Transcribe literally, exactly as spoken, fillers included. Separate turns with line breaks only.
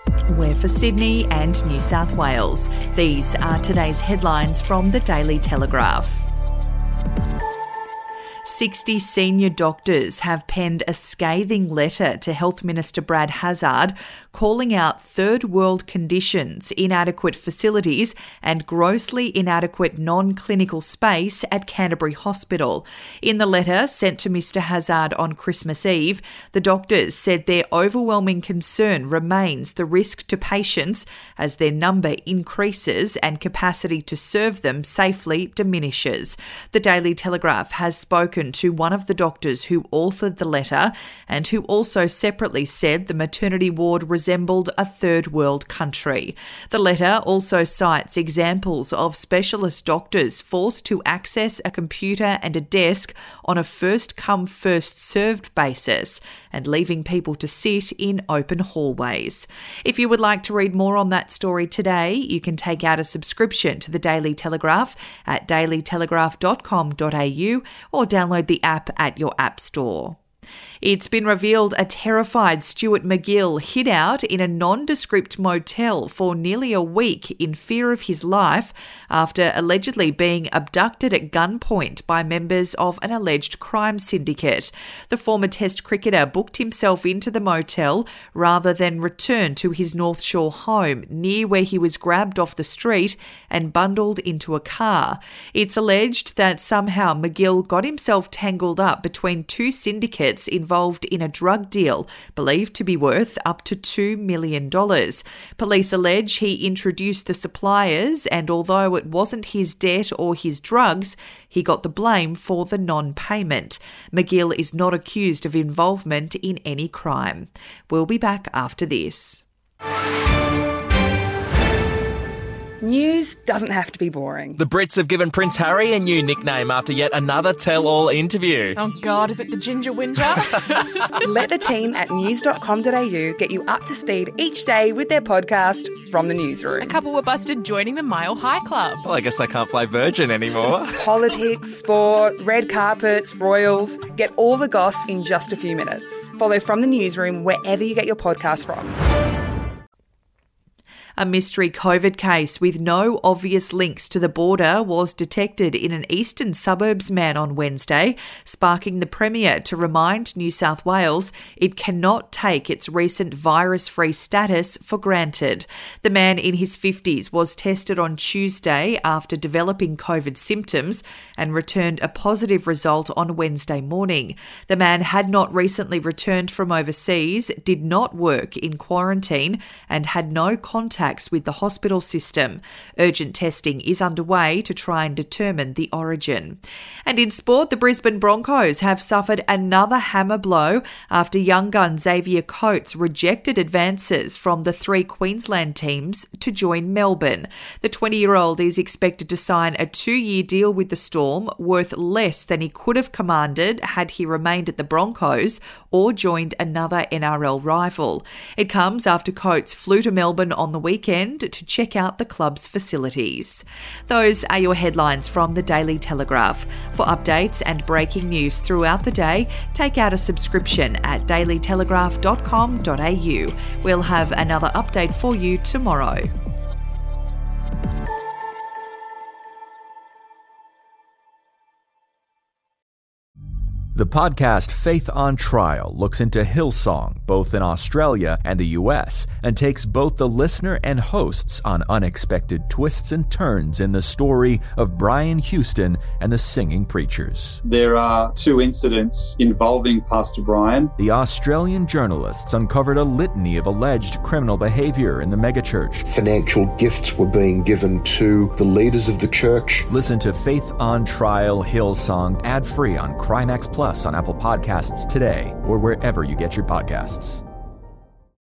We're for Sydney and New South Wales. These are today's headlines from the Daily Telegraph. sixty senior doctors have penned a scathing letter to Health Minister Brad Hazzard calling out third world conditions, inadequate facilities and grossly inadequate non-clinical space at Canterbury Hospital. In the letter sent to Mister Hazzard on Christmas Eve, the doctors said their overwhelming concern remains the risk to patients as their number increases and capacity to serve them safely diminishes. The Daily Telegraph has spoken to one of the doctors who authored the letter and who also separately said the maternity ward resembled a third world country. The letter also cites examples of specialist doctors forced to access a computer and a desk on a first-come, first-served basis and leaving people to sit in open hallways. If you would like to read more on that story today, you can take out a subscription to the Daily Telegraph at daily telegraph dot com dot a u or download the app at your app store. It's been revealed a terrified Stuart McGill hid out in a nondescript motel for nearly a week in fear of his life after allegedly being abducted at gunpoint by members of an alleged crime syndicate. The former Test cricketer booked himself into the motel rather than return to his North Shore home near where he was grabbed off the street and bundled into a car. It's alleged that somehow McGill got himself tangled up between two syndicates involved in a drug deal believed to be worth up to two million dollars. Police allege he introduced the suppliers, and although it wasn't his debt or his drugs, he got the blame for the non-payment. McGill is not accused of involvement in any crime. We'll be back after this.
News doesn't have to be boring.
The Brits have given Prince Harry a new nickname after yet another tell-all interview.
Oh God, is it the Ginger Whinger?
Let the team at news dot com dot a u get you up to speed each day with their podcast, From the Newsroom.
A couple were busted joining the Mile High Club.
Well, I guess they can't play Virgin anymore.
Politics, sport, red carpets, royals. Get all the goss in just a few minutes. Follow From the Newsroom wherever you get your podcast from.
A mystery COVID case with no obvious links to the border was detected in an eastern suburbs man on Wednesday, sparking the Premier to remind New South Wales it cannot take its recent virus-free status for granted. The man in his fifties was tested on Tuesday after developing COVID symptoms and returned a positive result on Wednesday morning. The man had not recently returned from overseas, did not work in quarantine, and had no contact with the hospital system. Urgent testing is underway to try and determine the origin. And in sport, the Brisbane Broncos have suffered another hammer blow after young gun Xavier Coates rejected advances from the three Queensland teams to join Melbourne. The twenty-year-old is expected to sign a two-year deal with the Storm worth less than he could have commanded had he remained at the Broncos or joined another N R L rival. It comes after Coates flew to Melbourne on the weekend to check out the club's facilities. Those are your headlines from the Daily Telegraph. For updates and breaking news throughout the day, take out a subscription at daily telegraph dot com dot a u. We'll have another update for you tomorrow.
The podcast Faith on Trial looks into Hillsong, both in Australia and the U S, and takes both the listener and hosts on unexpected twists and turns in the story of Brian Houston and the Singing Preachers.
There are two incidents involving Pastor Brian.
The Australian journalists uncovered a litany of alleged criminal behavior in the megachurch.
Financial gifts were being given to the leaders of the church.
Listen to Faith on Trial Hillsong ad-free on Crimex Plus on Apple Podcasts today or wherever you get your podcasts.